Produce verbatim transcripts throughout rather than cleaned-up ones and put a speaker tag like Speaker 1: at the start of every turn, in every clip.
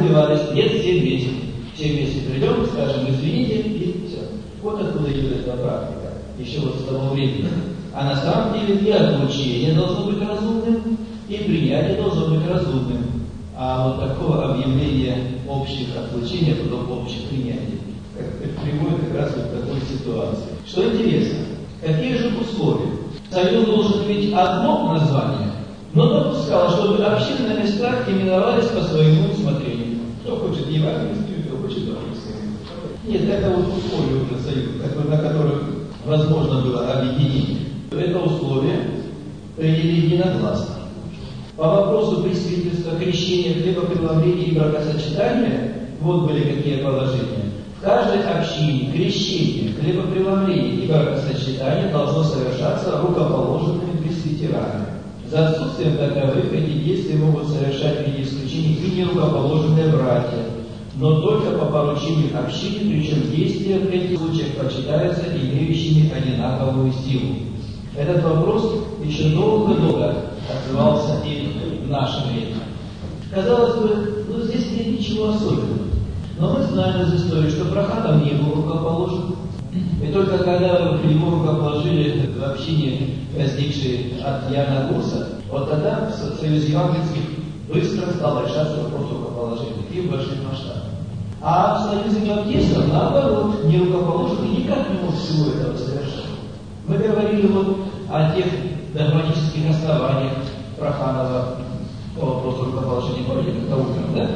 Speaker 1: добивались, нет, все вместе. Все вместе придем, скажем, извините, и все. Вот откуда идет эта практика, еще вот с того времени. А на самом деле и отлучение должно быть разумным, и принятие должно быть разумным. А вот такого объявления общих отлучений, а потом общих принятий, как приводит как раз вот к такой ситуации. Что интересно, какие же условия? Союз должен иметь одно название, но допускал, чтобы общины на местах именовались по своему усмотрению. Кто хочет евангельскую, кто хочет баптистскую. Нет, это вот условия уже союза, на которых возможно было объединение. Это условие приняли единогласно. По вопросу пресвитерства, крещения, хлебопреломления и бракосочетания, вот были какие положения. В каждой общине крещение, хлебопреломление и бракосочетание должно совершаться рукоположенными пресвитерами. За отсутствием таковых эти действия могут совершать в виде исключений и нерукоположенные братья, но только по поручению общины, причем действия в этих случаях почитаются имеющими одинаковую силу. Этот вопрос еще долго-долго отзывался и в наше время. Казалось бы, ну здесь нет ничего особенного. Но мы знаем из истории, что Прохатов не был рукоположен. И только когда его рукоположили в общине, возникшей от Яна Гуса, вот тогда в Союзе Евангельских быстро стал решаться вопрос рукоположения и в больших масштабах. А в Союзе Баптистов, наоборот, не рукоположенный никак не мог всего этого совершать. Мы говорили вот о тех догматических основаниях Проханова по вопросу рукоположения, помните, как-то утром, да?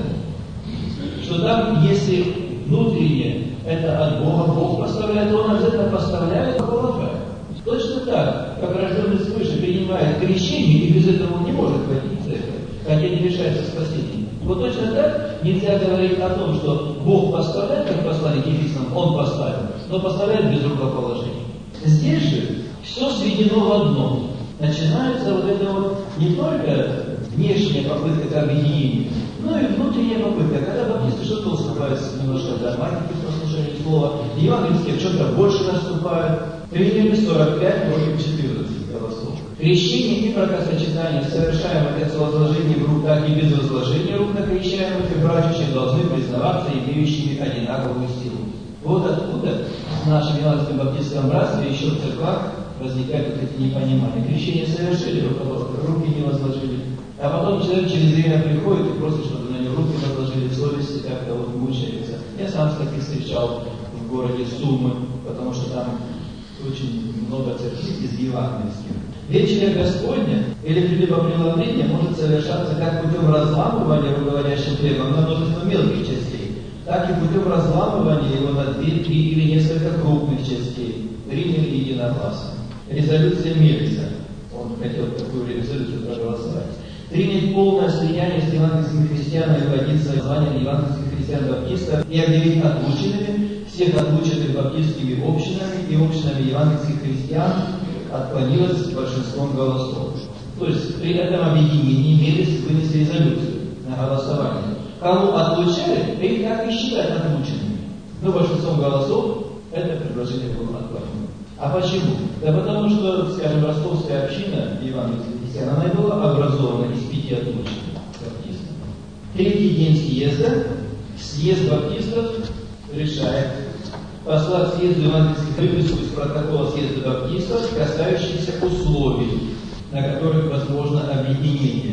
Speaker 1: Что там, если внутренне это от Бога, Бог поставляет, то Он обязательно поставляет, полагает. Точно так, как рожденный свыше принимает крещение, и без этого он не может войти в церковь, хотя не лишается спасения. Вот точно так нельзя говорить о том, что Бог поставляет, как посланник Ефесянам, Он поставил, но поставляет без рукоположения. Здесь же все сведено в одно. Начинается вот это вот не только внешняя попытка к объединению, но и внутренняя попытка. Когда баптисты что-то уступают немножко в догматике, в послушании слова, евангельские в чем-то больше наступают. Примерно сорок пять против четырнадцати голосов. Крещение и бракосочетание, совершаемое как с возложением рук, так и без возложения рук на крещаемых и брачущих, должны признаваться имеющими одинаковую силу. Вот откуда в нашем евангельском баптистском братстве еще в церквах возникают вот эти непонимания. Крещение совершили, руки не возложили. А потом человек через время приходит и просит, чтобы на него руки возложили, в совести как-то вот мучается. Я сам таких встречал в городе Сумы, потому что там очень много церквей из евангельских. Вечеря Господня или хлебопреломление может совершаться как путем разламывания руководящим хлебом на множество мелких частей, так и путем разламывания его на две, три или несколько крупных частей. Приняли единогласно. Резолюция Мельца. Он хотел такую резолюцию проголосовать. Принять полное слияние с евангельскими христианами и вводиться в звание евангельских христиан-баптистов и объявить отлученными всех отлученных баптистскими общинами и общинами евангельских христиан отклонилось большинством голосов. То есть при этом объединении Мельц вынесли резолюцию на голосование. Кого отлучали, их так и считать отлученными. Но большинством голосов это предложение было отклонено. А почему? Да потому что, скажем, ростовская община евангельских христиан, она и была образована из пяти отлученных баптистов. Третий день съезда, съезд баптистов решает послать съезду евангельских выписку из протокола съезда баптистов, касающихся условий, на которых возможно объединение.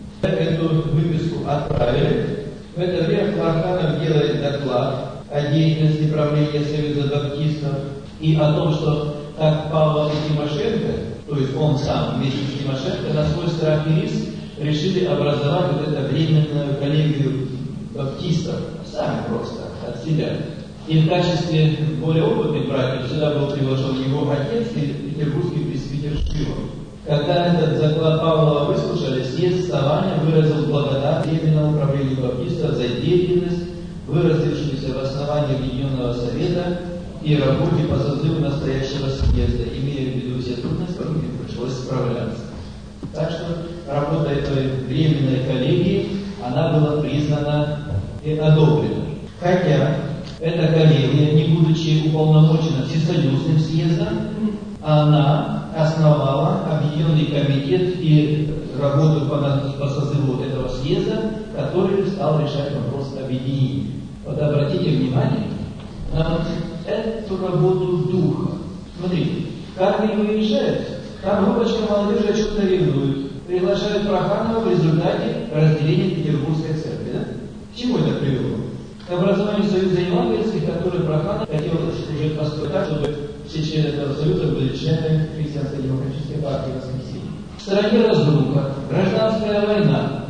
Speaker 1: Эту выписку отправили. В это время Проханов делает доклад о деятельности правления Союза баптистов и о том, что так Павел и Тимошенко, то есть он сам вместе с Тимошенко, на свой страх и риск решили образовать вот эту временную коллегию баптистов, сами просто, от себя. И в качестве более опытных братьев сюда был приглашен его отец и петербургский пресвитер Шпилов. Когда этот заклад Павлова выслушали, съезд вставания выразил благодарность Временному управлению баптистов за деятельность, выразившуюся в основании Объединенного Совета и работе по созыву настоящего съезда, имея в виду все трудности, с которыми пришлось справляться. Так что работа этой временной коллегии, она была признана и одобрена. Хотя эта коллегия, не будучи уполномочена всесоюзным съездом, она основала объединенный комитет и работу по, по созыву этого съезда, который стал решать вопрос объединения. Вот обратите внимание на вот эту работу духа. Смотрите, как они выезжают, там группочка молодежи о чем-то ревнует, приглашают Проханова в результате разделения Петербургской церкви. Да? К чему это привело? К образованию Союза евангельских, который Проханов хотел уже построить так, чтобы все члены этого союза были членами христианско-демократической партии Воскресения. В стране разруха, гражданская война,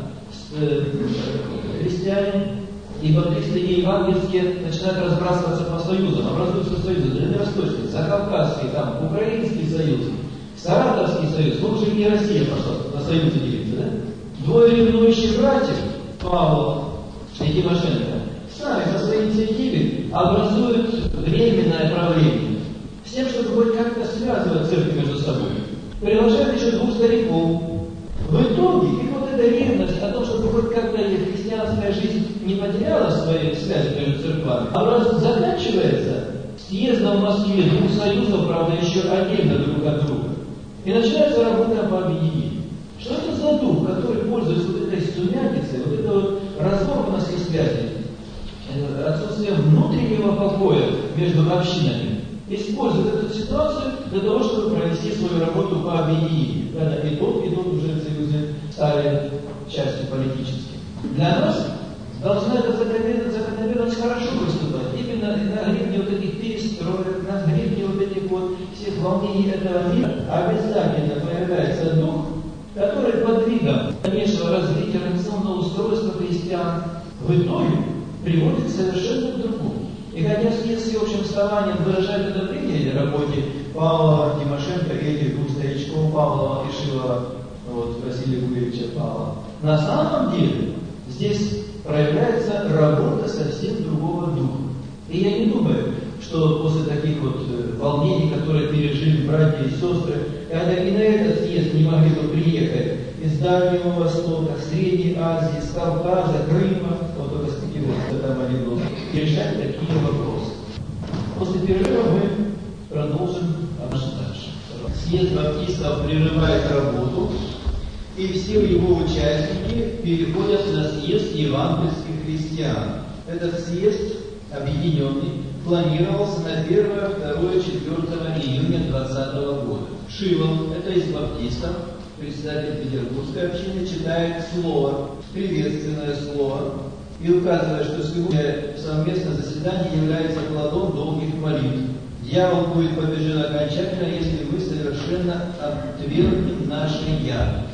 Speaker 1: христиане и баптисты и евангельские начинают разбрасываться по союзам, образуются союзы Дальневосточный, Закавказский, там, Украинский союз, Саратовский союз, ну уже не Россия пошла на союзы делиться, да? Двое ревнующих братьев, Павла и Тимошенко, сами по своей инициативе образуют временное правление, с тем, чтобы хоть как-то связывать церковь между собой. Приглашают еще двух стариков. В итоге, и вот эта ревность о том, чтобы хоть как-то христианская жизнь не потеряла своей связи между церквами, а заканчивается съездом в Москве двух союзов, правда, еще отдельно друг от друга. И начинается работа по объединению. Что это за дух, который пользуется вот этой сумятицей, вот этой вот разорванностью связи, отсутствием внутреннего покоя между общинами, использует эту ситуацию для того, чтобы провести свою работу по объединению. Когда и тот, и тот уже союзы стали частью политической. Для нас должна эта закономерность, закономерность хорошо выступать. Именно на гребне вот этих перестроек, на гребне вот этих вот всех волнений этого мира обязательно появляется дух, который под видом дальнейшего развития организационного устройства христиан в итоге приводит совершенно к другому. И хотя съезд с общим вставанием выражает одобрение работе Павла Тимошенко и этих двух старичков Павла и Шилова, вот, Василия Гуревича Павла, на самом деле здесь проявляется работа совсем другого духа. И я не думаю, что после таких вот волнений, которые пережили братья и сестры, когда и на этот съезд не могли бы приехать из Дальнего Востока, Средней Азии, с Кавказа, Крыма, вот только с Пятигорска там они будут, решать такие вопросы. После перерыва мы продолжим дальше. Съезд баптистов прерывает работу, и все его участники переходят на съезд евангельских христиан. Этот съезд объединенный планировался на первое, второе, четвёртое июня двадцатого года. Шилов, это из баптистов, председатель Петербургской общины, читает слово, приветственное слово, и указывает, что сегодня совместное заседание является плодом долгих молитв. Дьявол будет побежден окончательно, если мы совершенно отвергнем наши «я».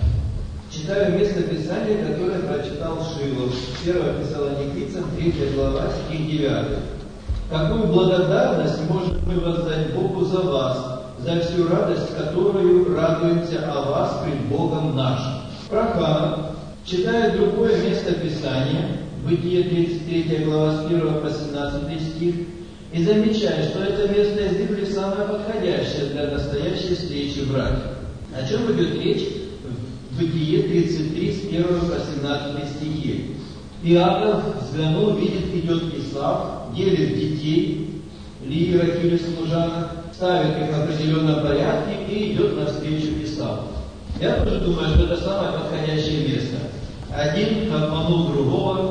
Speaker 1: Читаю место Писания, которое прочитал Шилов. первое Фессалоникийцам, третья глава, стих девятый. Какую благодарность можем мы воздать Богу за вас, за всю радость, которую радуемся о вас пред Богом нашим. Проханов читает другое место Писания, Бытие тридцать третья глава, с первого по семнадцатый стих, и замечает, что это место из Библии самое подходящее для настоящей встречи братьев. О чем идет речь? Бытие тридцать три, с первого по семнадцатый стихи. Иаков взглянул, видит, идет Исав, делит детей, Лии, Рахиль, служанок, ставит их в определенном порядке и идет навстречу Исаву. Я тоже думаю, что это самое подходящее место. Один обманул другого,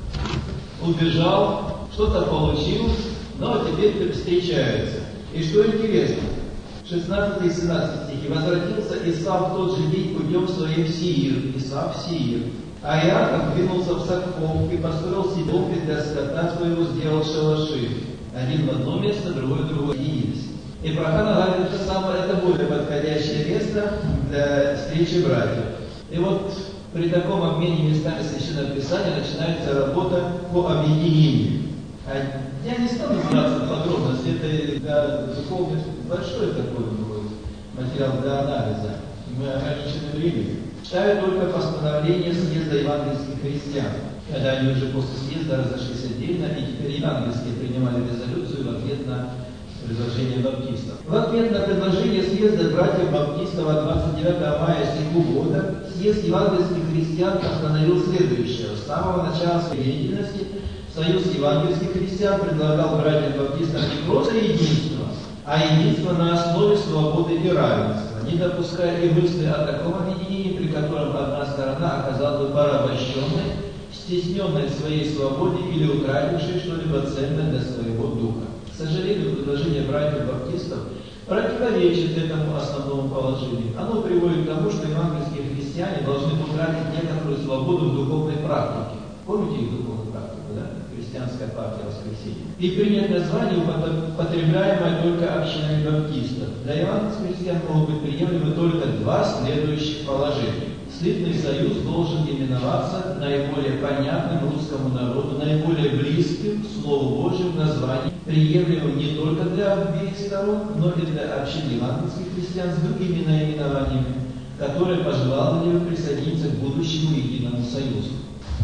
Speaker 1: убежал, что-то получил, но теперь встречаются. И что интересно, шестнадцатый и семнадцатый стихи. Возвратился Исав в тот же день путем своим в Сиир. Исав в Сиир. А Иаков двинулся в Сакхов и построил седловки для скота своего, сделал шалаши. Один в одно место, другой в другое единство. И Проханов говорит, это самое, это более подходящее место для встречи братьев. И вот при таком обмене местами Священного Писания начинается работа по объединению. А я не стану вдаваться в подробности, это для духовных большой такой материал для анализа. Мы ограничены временем. Ставят только постановление съезда евангельских христиан, когда они уже после съезда разошлись отдельно, и теперь евангельские принимали резолюцию в ответ на предложение баптистов. В ответ на предложение съезда братьев баптистов от двадцать девятого мая сего года съезд евангельских христиан постановил следующее. С самого начала своей деятельности Союз евангельских христиан предлагал братьям баптистам не просто единство, а единство на основе свободы и равенства, не допуская и мысли о таком объединении, при котором одна сторона оказалась бы порабощенной, с стесненной в своей свободе или утратившей что-либо ценное для своего духа. К сожалению, предложение братьев-баптистов противоречит этому основному положению. Оно приводит к тому, что евангельские христиане должны утратить некоторую свободу в духовной практике. Помните их духовную практику, да? Христианская партия воскресения. И принять название, употребляемое только общинами баптистов. Для евангельских христиан могут быть приемлемы только два следующих положения. Слитный союз должен именоваться наиболее понятным русскому народу, наиболее близким к Слову Божьему названием, приемлемым не только для обеих сторон, но и для общин евангельских христиан с другими наименованиями, которые пожелали бы присоединиться к будущему единому союзу.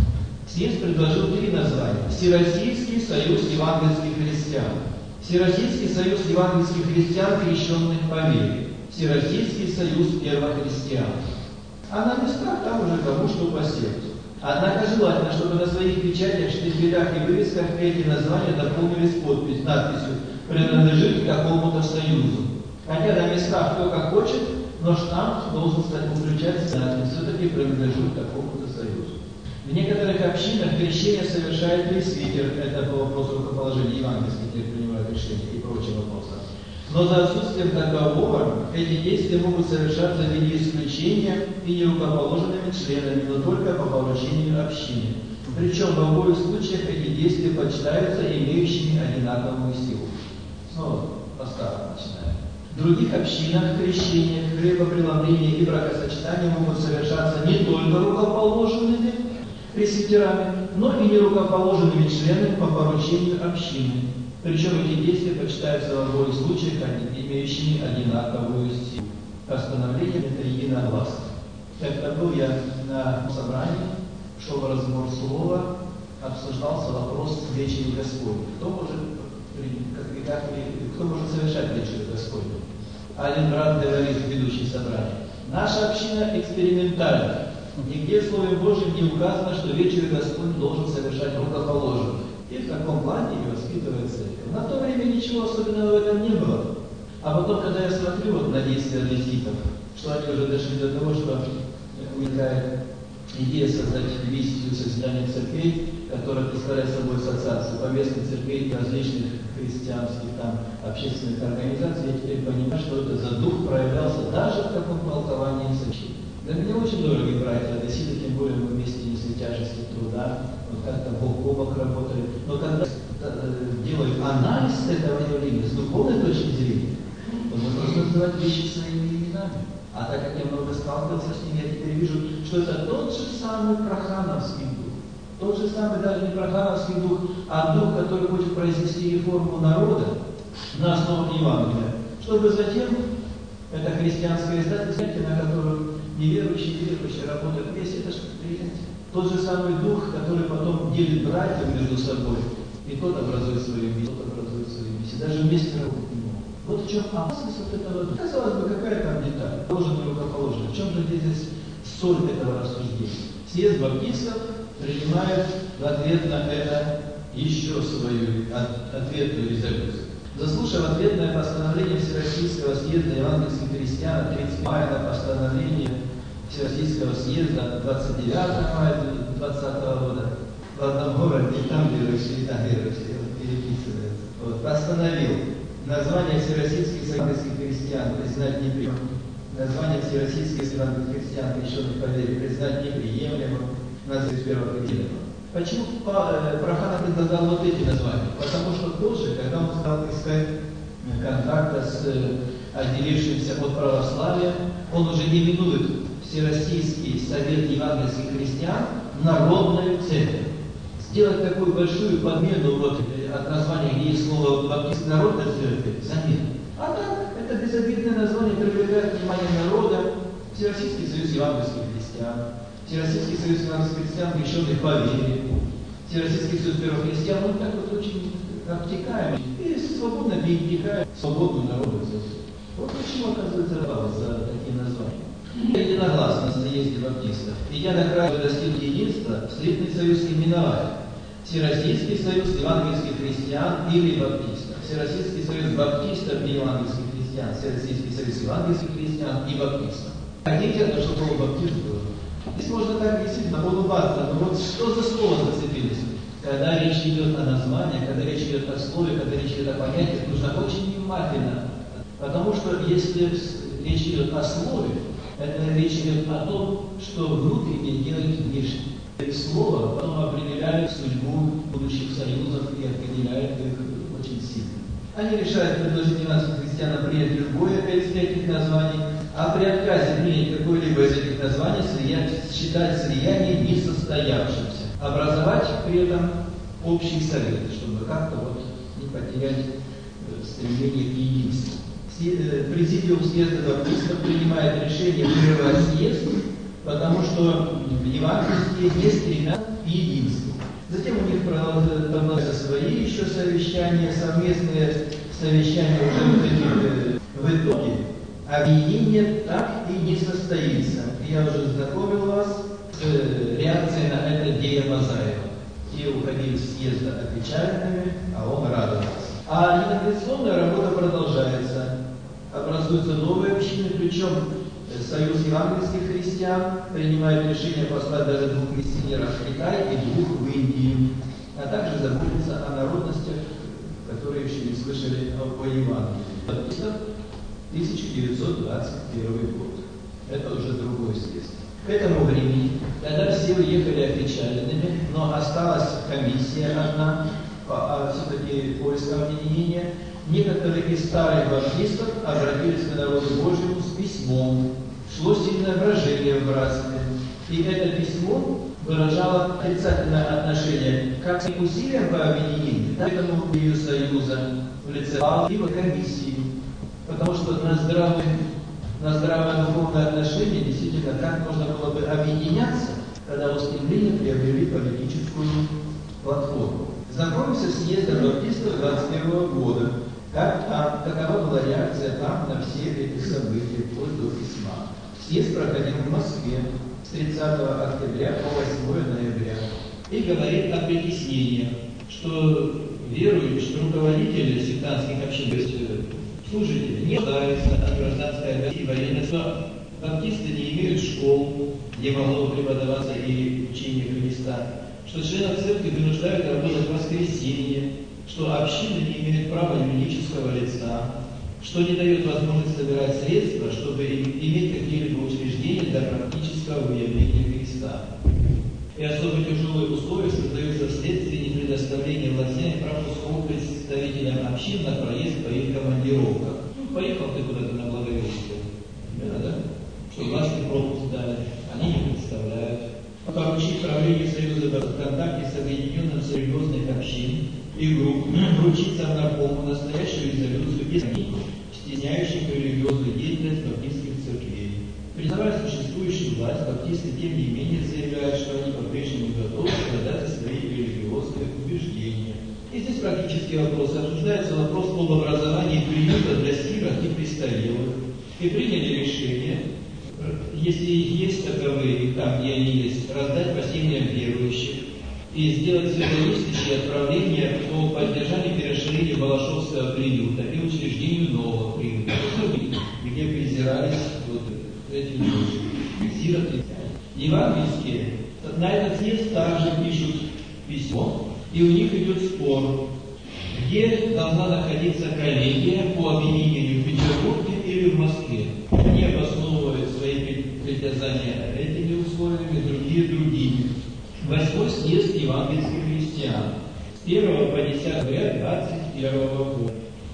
Speaker 1: Съезд предложил три названия. Всероссийский союз евангельских христиан, Всероссийский союз евангельских христиан, крещенных по вере, Всероссийский союз первохристиан. А на местах там уже кому что по сердцу. Однако желательно, чтобы на своих печатях, штемпелях и вывесках эти названия дополнились подпись, надписью «Принадлежит к какому-то союзу». Хотя на местах кто как хочет, но штамп должен стать включать надпись «Все-таки принадлежит к какому-то союзу». В некоторых общинах крещение совершает пресвитер, это по вопросу рукоположения евангельских, тех принимают решения и прочие вопросы. Но за отсутствием такового эти действия могут совершаться в виде исключения и нерукоположенными членами, но только по поручению общины. Причем в обоих случаях эти действия почитаются имеющими одинаковую силу. Снова поставка начинаем. В других общинах крещение, хлебопреломление и бракосочетание могут совершаться не только рукоположенными пресвитерами, но и нерукоположенными членами по поручению общины. Причем эти действия почитаются в обоих случаях имеющими одинаковую силу. Постановление это единогласно. Как-то был я на собрании, шел разбор слова, обсуждался вопрос вечери Господней. Кто может, как, как, кто может совершать вечерю Господню? Один брат говорит, ведущий собрание: наша община экспериментальна. Нигде в Слове Божьем не указано, что вечерю Господню должен совершать рукоположенный. И в таком плане и воспитывает церковь. На то время ничего особенного в этом не было. А потом, когда я смотрю вот на действия визитов, что они уже дошли до того, что возникает идея создать дивизию созидания церквей, которая представляет собой ассоциацию повестных церквей различных христианских там общественных организаций, я теперь понимаю, что это за дух проявлялся даже в таком толковании сочинения. Для меня очень дорогие братья одесситы, тем более мы вместе несли тяжести труда, вот как-то бок о бок работали. Но когда делают анализ этого явления с духовной точки зрения, то мы просто называть вещи своими именами. А так как я много сталкивался с ними, я теперь вижу, что это тот же самый прохановский дух. Тот же самый, даже не прохановский дух, а дух, который хочет произвести реформу народа на основе Евангелия, чтобы затем это христианское издательство, на котором неверующие и верующие работают вместе, это же предприятие. Тот же самый дух, который потом делит братьев между собой, и тот образует свою миссию, тот образует свою миссию, даже вместе работать не могут. Вот в чем опасность вот этого. Казалось бы, какая там деталь, положено и рукоположено. В чем же здесь соль этого рассуждения? Съезд баптистов принимает в ответ на это еще свою от, ответную резолюцию. Заслушав ответное постановление Всероссийского съезда евангельских христиан тридцатого мая на постановление Всероссийского съезда двадцать девятого мая двадцатого года в одном городе, и там верующие, и там верующие, вот, переписывается, вот, постановил название Всероссийских евангельских христиан признать неприемлемым, название Всероссийских евангельских христиан, крещенных по вере, признать неприемлемым, название первохристианов. Почему Проханов предлагал вот эти названия? Потому что позже, когда он стал искать контакта с отделившимся от православия, он уже не именует Всероссийский совет евангельских христиан народную церковь. Сделать такую большую подмену вот, от названия, где есть слово «баптист», народная церковь, заметно. А так, это безобидное название привлекает внимание народа. Всероссийский союз евангельских христиан, Всероссийский союз евангельских христиан, крещенных по вере, Всероссийский союз первохристиан, он так вот очень обтекаемый и свободно перетекает свободную народную церковь. Вот почему, оказывается, рвалось за такие названия. Единогласно на съезде баптистов, идя на край достиг единства, слитный союз именовали Всероссийский союз евангельских христиан или баптистов, Всероссийский союз баптистов и евангельских христиан, Всероссийский союз евангельских христиан и баптистов. Хотите, чтобы слово баптист было? Здесь можно так действительно улыбаться, но вот что за слово зацепились? Когда речь идет о названии, когда речь идет о слове, когда речь идет о понятиях, нужно очень внимательно. Потому что если речь идет о слове, это речь идет о том, что внутренне делает внешне. Слово потом определяет судьбу будущих союзов и определяет их очень сильно. Они решают предложить немецким христианам принять любое из этих названий, а при отказе принять какое-либо из этих названий считать слияние несостоявшимся. Образовать при этом общий совет, чтобы как-то вот не потерять стремление к единству. Президиум съезда баптистов принимает решение прервать съезд, потому что евангельские не стремятся к единству. Затем у них продолжаются свои еще совещания, совместные совещания уже в итоге. Объединение так и не состоится. Я уже знакомил вас с реакцией на это Дея Мазаева. Те уходили с съезда опечаленными, а он радовался. А интеграционная работа продолжается. Образуются новые общины, причем Союз евангельских христиан принимает решение послать даже двух миссионеров в Китай и двух в Индию, а также заботиться о народностях, которые еще не слышали о Евангелии. тысяча девятьсот двадцать первый год. Это уже другой съезд. К этому времени, когда все уехали опечаленными, но осталась комиссия одна, по, все-таки поиском объединения, некоторые из старых баптистов обратились к народу Божьему с письмом. Шло сильное брожение в братстве. И это письмо выражало отрицательное отношение как к усилиям по объединению, так и к этому союза в лице либо комиссии. Потому что на здравое, на здравое духовное отношение действительно как можно было бы объединяться, когда устремления приобрели политическую платформу. Знакомимся с съездом баптистов двадцать первого года. Как там, какова была реакция там на все эти события, вплоть до письма. Съезд проходил в Москве с тридцатого октября по восьмое ноября. И говорит о притеснениях, что веруют, что руководители сектантских общин, то есть служители, не нуждаются от гражданской обязанности и военной, что баптисты не имеют школ, где могло бы преподаваться и учение Христа, что членов церкви вынуждают работать в воскресенье, что общины не имеют права юридического лица, что не дает возможность собирать средства, чтобы иметь какие-либо учреждения для практического выявления Христа. И особо тяжелые условия создаются вследствие непредоставления властям пропусков представителям общин на проезд по их командировкам. Ну, поехал ты куда-то на Благовещение, да? Что власти пропуск дали, они не представляют. Поручить правлению Союза в контакте с объединенным серьезных общин и групп, вручить Совнаркому настоящую резолюцию из книг, стесняющих религиозную деятельность баптистских церквей. Признавая существующую власть, баптисты тем не менее заявляют, что они по-прежнему готовы продать свои религиозные убеждения. И здесь практический вопрос. Обсуждается вопрос об образовании приюта для сирот и престарелых. И приняли решение, если есть таковые, там где они есть, раздать по семьям верующих и сделать все зависящее отправление по поддержанию и расширению Балашовского приюта и учреждению нового приюта, где презирались вот эти люди, сироты. Евангельские на этот съезд также пишут письмо, и у них идет спор, где должна находиться коллегия по объединению в Петербурге или в Москве. Они обосновывают свои притязания этими условиями, другие другими. Восьмой съезд евангельских христиан с первого по десятое октября двадцать первого года.